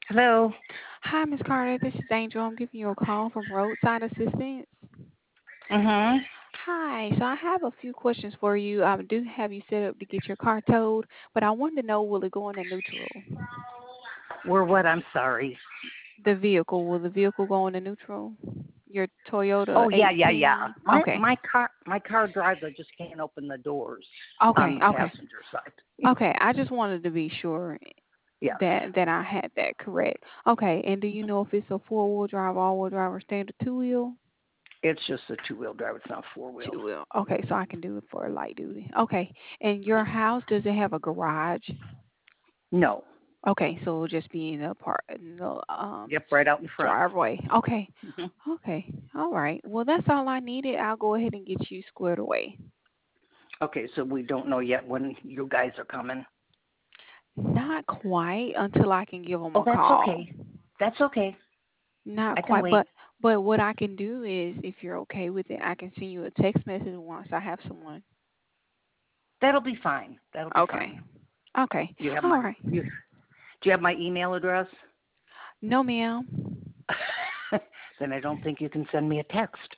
Hello. Hi, Miss Carter. This is Angel. I'm giving you a call from Roadside Assistance. Mhm. Hi. So I have a few questions for you. I do have you set up to get your car towed, but I wanted to know, will it go into neutral? We're what? I'm sorry. Will the vehicle go into neutral? Your Toyota Oh yeah, yeah, yeah. 18? My Okay. my car my car driver just can't open the doors on Okay. the Okay. passenger side. Okay. I just wanted to be sure Yes. that I had that correct. Okay. And do you know if it's a four-wheel drive, all-wheel drive, or standard two-wheel? It's just a two-wheel drive. It's not four-wheel. Two wheel. Okay, so I can do it for light duty. Okay. And your house, does it have a garage? No. Okay, so it'll just be in the Yep, right out in front. driveway. Okay. Mhm. Okay. All right. Well, that's all I needed. I'll go ahead and get you squared away. Okay, so we don't know yet when you guys are coming. Not quite until I can give them Oh, a that's call. okay. That's okay. Not I can quite, wait. but what I can do is, if you're okay with it, I can send you a text message once I have someone. That'll be fine. That'll be Okay. fine. Okay. You have All my right. you Do you have my email address? No, ma'am. Then I don't think you can send me a text.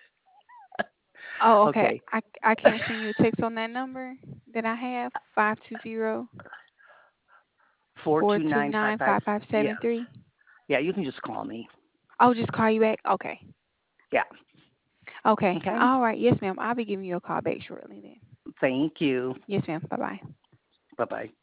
Oh, okay. Okay. I can't send you a text on that number that I have, 520 Four four two two nine five nine five. five five seven Yes. three. Yeah, you can just call me. I'll just call you back. Okay. Yeah. Okay. Okay. All right. Yes, ma'am. I'll be giving you a call back shortly then. Thank you. Yes, ma'am. Bye bye. Bye bye.